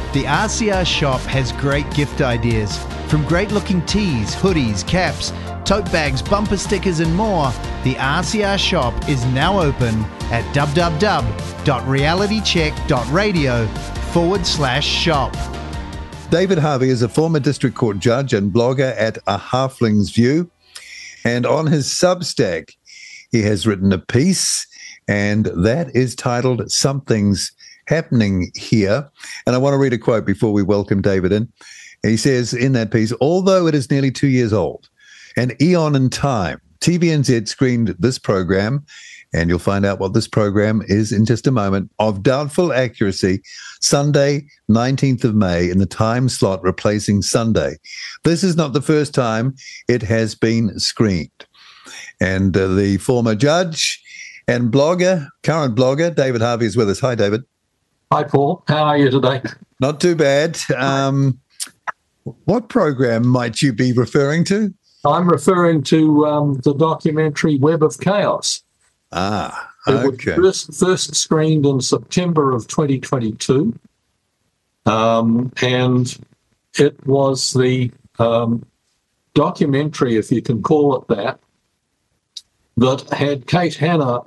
The RCR shop has great gift ideas. From great-looking tees, hoodies, caps, tote bags, bumper stickers and more, the RCR shop is now open at www.realitycheck.radio/shop. David Harvey is a former district court judge and blogger at A Halfling's View. And on his Substack, he has written a piece, and that is titled Something's Happening Here. And I want to read a quote before we welcome David in. He says in that piece, although it is nearly 2 years old, an eon in time, TVNZ screened this program, and you'll find out what this program is in just a moment, of doubtful accuracy, Sunday, 19th of May, in the time slot replacing Sunday. This is not the first time it has been screened. And the former judge and blogger, current blogger, David Harvey is with us. Hi, David. Hi, Paul. How are you today? Not too bad. What program might you be referring to? I'm referring to the documentary Web of Chaos. Ah, okay. It was first screened in September of 2022, and it was the documentary, if you can call it that had Kate Hanna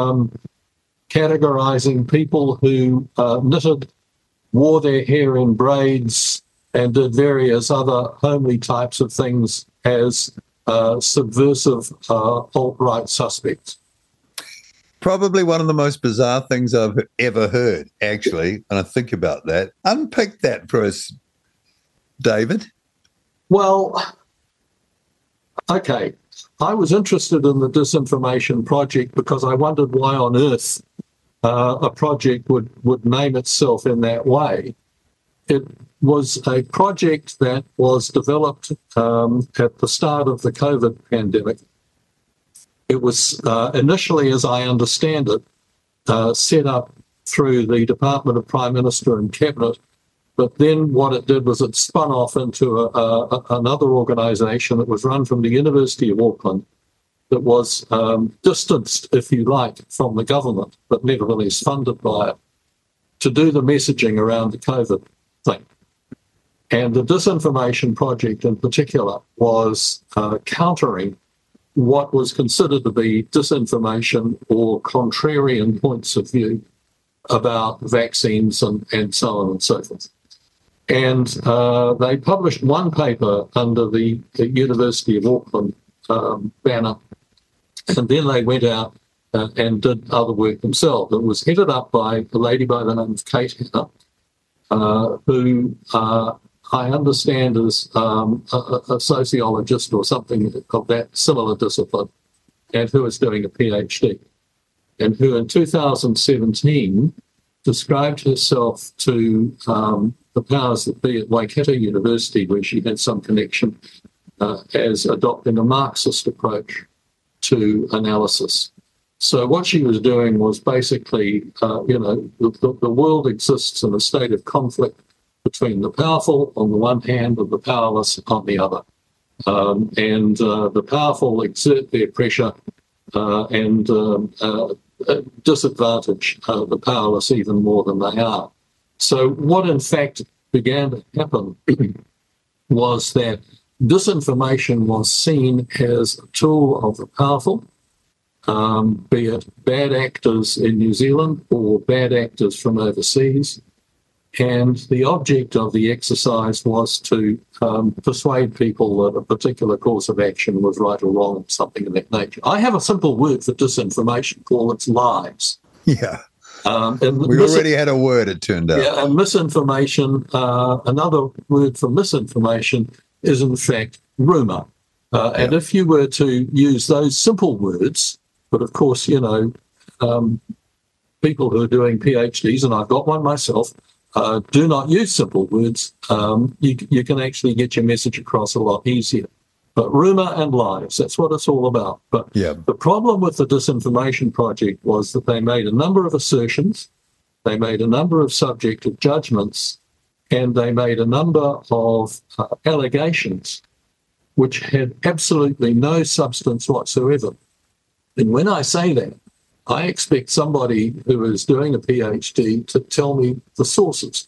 categorising people who knitted, wore their hair in braids, and did various other homely types of things as subversive alt-right suspects. Probably one of the most bizarre things I've ever heard, actually, when I think about that. Unpick that for us, David. Well, okay. I was interested in the Disinformation Project because I wondered why on earth a project would name itself in that way. It was a project that was developed at the start of the COVID pandemic. It was initially, as I understand it, set up through the Department of Prime Minister and Cabinet, but then what it did was it spun off into another organisation that was run from the University of Auckland that was distanced, if you like, from the government, but nevertheless funded by it, to do the messaging around the COVID thing. And the Disinformation Project in particular was countering what was considered to be disinformation or contrarian points of view about vaccines and so on and so forth. And they published one paper under the University of Auckland banner, and then they went out and did other work themselves. It was headed up by a lady by the name of Kate Hanna, who I understand is a sociologist or something of that similar discipline, and who is doing a PhD, and who in 2017 described herself to the powers that be at Waikato University, where she had some connection, as adopting a Marxist approach to analysis. So what she was doing was basically, the world exists in a state of conflict between the powerful on the one hand and the powerless on the other. And the powerful exert their pressure and disadvantage the powerless even more than they are. So what in fact began to happen was that disinformation was seen as a tool of the powerful, be it bad actors in New Zealand or bad actors from overseas. And the object of the exercise was to persuade people that a particular course of action was right or wrong, something of that nature. I have a simple word for disinformation, Paul. It's lies. Yeah. And we already had a word, it turned out. Yeah, and misinformation, another word for misinformation is, in fact, rumour. And if you were to use those simple words, but of course, people who are doing PhDs, and I've got one myself, do not use simple words. You can actually get your message across a lot easier. But rumour and lies, that's what it's all about. But the problem with the Disinformation Project was that they made a number of assertions, they made a number of subjective judgments, and they made a number of allegations which had absolutely no substance whatsoever. And when I say that, I expect somebody who is doing a PhD to tell me the sources.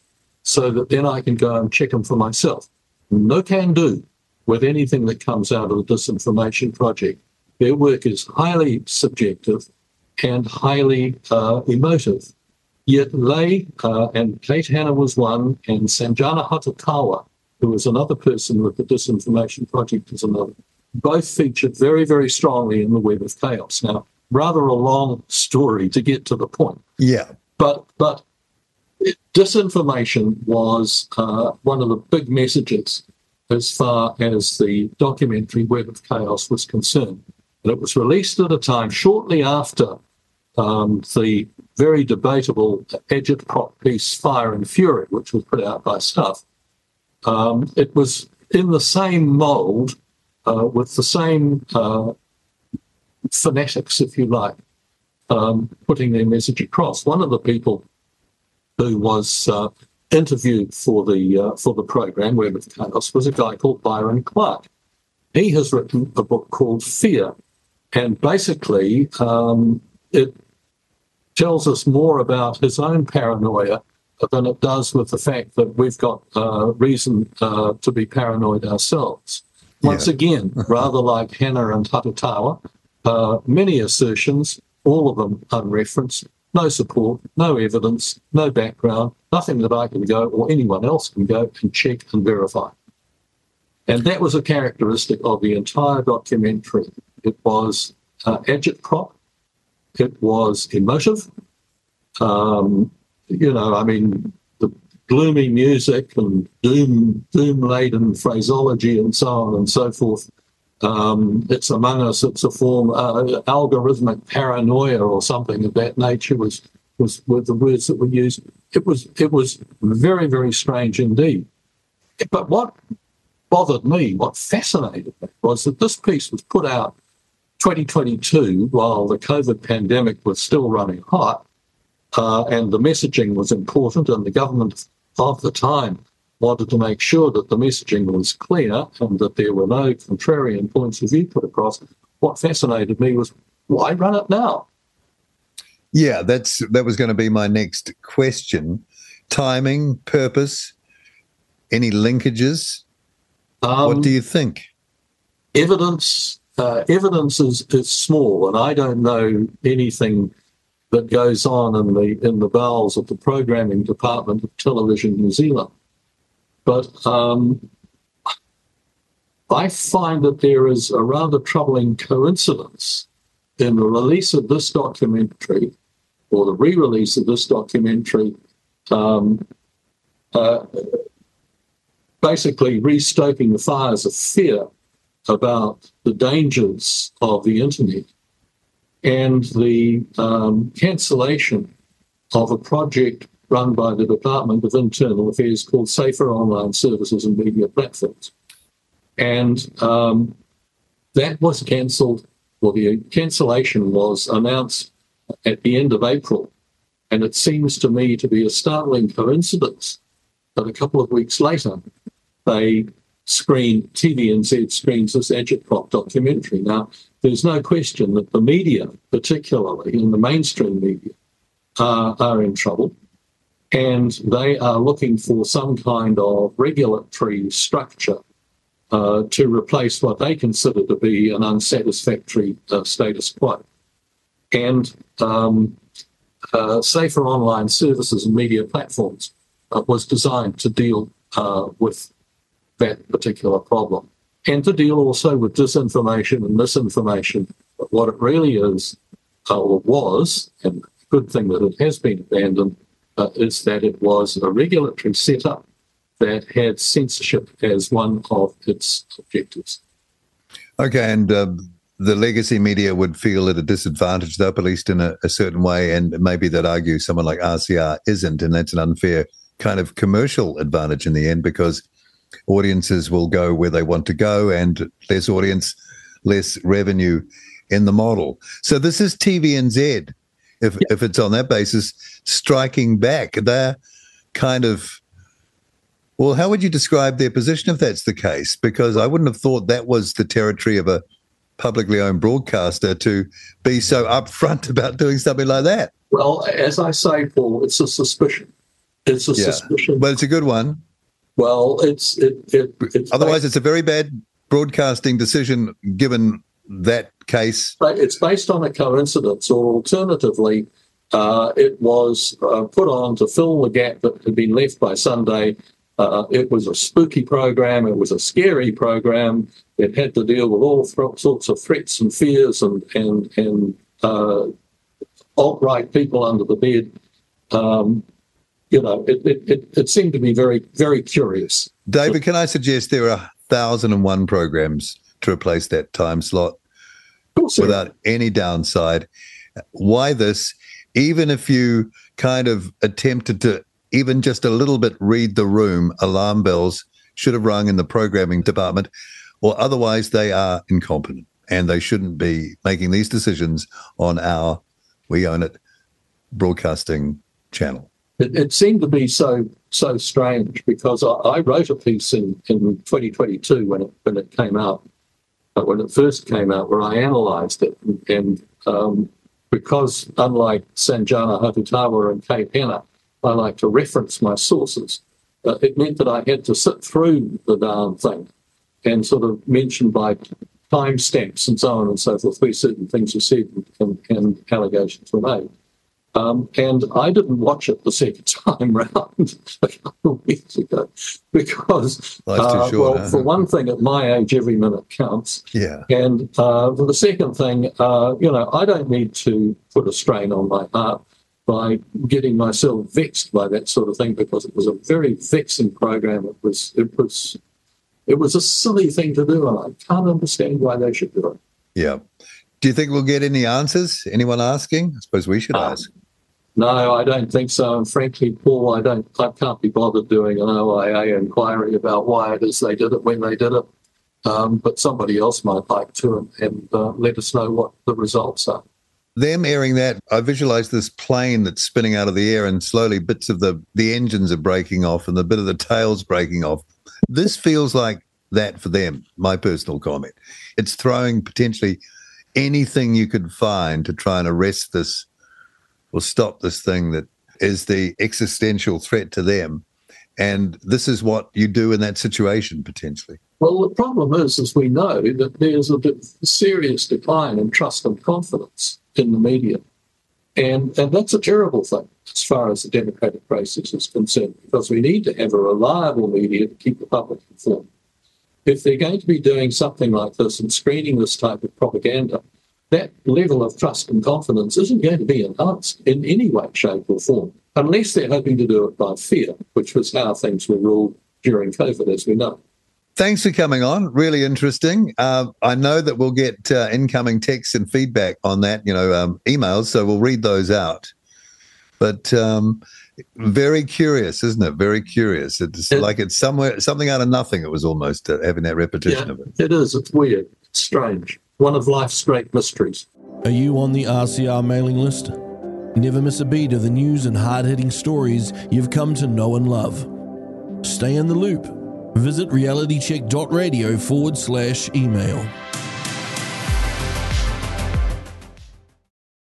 so that then I can go and check them for myself. No can do with anything that comes out of the Disinformation Project. Their work is highly subjective and highly emotive. Yet they, and Kate Hanna was one, and Sanjana Hatakawa, who was another person with the Disinformation Project, is another, both featured very, very strongly in the Web of Chaos. Now, rather a long story to get to the point. Yeah. But disinformation was one of the big messages as far as the documentary Web of Chaos was concerned. And it was released at a time shortly after the very debatable agitprop piece Fire and Fury, which was put out by Stuff. It was in the same mould, with the same fanatics, if you like, putting their message across. One of the people who was interviewed for the program Web of Chaos was a guy called Byron Clark. He has written a book called Fear, and basically it tells us more about his own paranoia than it does with the fact that we've got reason to be paranoid ourselves. Once again, rather like Hanna and Hatatawa, many assertions, all of them unreferenced, no support, no evidence, no background, nothing that I can go or anyone else can go and check and verify. And that was a characteristic of the entire documentary. It was agitprop. It was emotive. The gloomy music and doom-laden phraseology and so on and so forth. It's among us. It's a form algorithmic paranoia or something of that nature was with the words that were used. It was very, very strange indeed. But what bothered me, what fascinated me, was that this piece was put out 2022 while the COVID pandemic was still running hot, and the messaging was important, and the government of the time wanted to make sure that the messaging was clear and that there were no contrarian points of view put across. What fascinated me was, why run it now? Yeah, that was going to be my next question. Timing, purpose, any linkages? What do you think? Evidence is small, and I don't know anything that goes on in the bowels of the programming department of Television New Zealand. But I find that there is a rather troubling coincidence in the release of this documentary, or the re-release of this documentary, basically restoking the fires of fear about the dangers of the internet, and the cancellation of a project run by the Department of Internal Affairs called Safer Online Services and Media Platforms. And that was cancelled, well, the cancellation was announced at the end of April. And it seems to me to be a startling coincidence that a couple of weeks later, TVNZ screens this agitprop documentary. Now, there's no question that the media, particularly in the mainstream media, are in trouble, and they are looking for some kind of regulatory structure to replace what they consider to be an unsatisfactory status quo. And Safer Online Services and Media Platforms was designed to deal with that particular problem, and to deal also with disinformation and misinformation. But what it really is, or was, and the good thing that it has been abandoned, is that it was a regulatory setup that had censorship as one of its objectives. Okay, and the legacy media would feel at a disadvantage, though, at least in a certain way, and maybe they'd argue someone like RCR isn't, and that's an unfair kind of commercial advantage in the end, because audiences will go where they want to go, and less audience, less revenue in the model. So this is TVNZ, if it's on that basis, striking back. They're kind of, well, how would you describe their position if that's the case? Because I wouldn't have thought that was the territory of a publicly owned broadcaster to be so upfront about doing something like that. Well, as I say, Paul, it's a suspicion. It's a suspicion. Well, it's a good one. Well, it's otherwise it's a very bad broadcasting decision given that case. It's based on a coincidence, or alternatively, it was put on to fill the gap that had been left by Sunday. It was a spooky program. It was a scary program. It had to deal with all sorts of threats and fears and alt-right people under the bed. It seemed to be very, very curious. David, can I suggest there are 1,001 programs to replace that time slot without any downside? Why this? Even if you kind of attempted to even just a little bit read the room, alarm bells should have rung in the programming department, or otherwise they are incompetent and they shouldn't be making these decisions on our We Own It broadcasting channel. It seemed to be so strange because I wrote a piece in 2022 when it came out, when it first came out, where I analysed it, and because unlike Sanjana Hatutawa and Kate Henner, I like to reference my sources. It meant that I had to sit through the darn thing and sort of mention by timestamps and so on and so forth where certain things were said and allegations were made. And I didn't watch it the second time round a couple of weeks ago because, for one thing, at my age, every minute counts. Yeah. And for the second thing, I don't need to put a strain on my heart by getting myself vexed by that sort of thing, because it was a very vexing program. It was a silly thing to do, and I can't understand why they should do it. Yeah. Do you think we'll get any answers? Anyone asking? I suppose we should ask. No, I don't think so. And frankly, Paul, I can't be bothered doing an OIA inquiry about why it is they did it when they did it. But somebody else might like to, and let us know what the results are. Them airing that, I visualize this plane that's spinning out of the air and slowly bits of the engines are breaking off and the bit of the tail's breaking off. This feels like that for them, my personal comment. It's throwing potentially anything you could find to try and arrest this or stop this thing that is the existential threat to them. And this is what you do in that situation, potentially. Well, the problem is, as we know, that there's a serious decline in trust and confidence in the media. And that's a terrible thing as far as the democratic process is concerned, because we need to have a reliable media to keep the public informed. If they're going to be doing something like this and screening this type of propaganda, that level of trust and confidence isn't going to be enhanced in any way, shape or form, unless they're hoping to do it by fear, which was how things were ruled during COVID, as we know. Thanks for coming on. Really interesting. I know that we'll get incoming texts and feedback on that, emails, so we'll read those out. But very curious, isn't it? Very curious. It's something out of nothing. It was almost having that repetition of it. It is. It's weird. It's strange. One of life's great mysteries. Are you on the RCR mailing list? Never miss a beat of the news and hard-hitting stories you've come to know and love. Stay in the loop. Visit realitycheck.radio/email.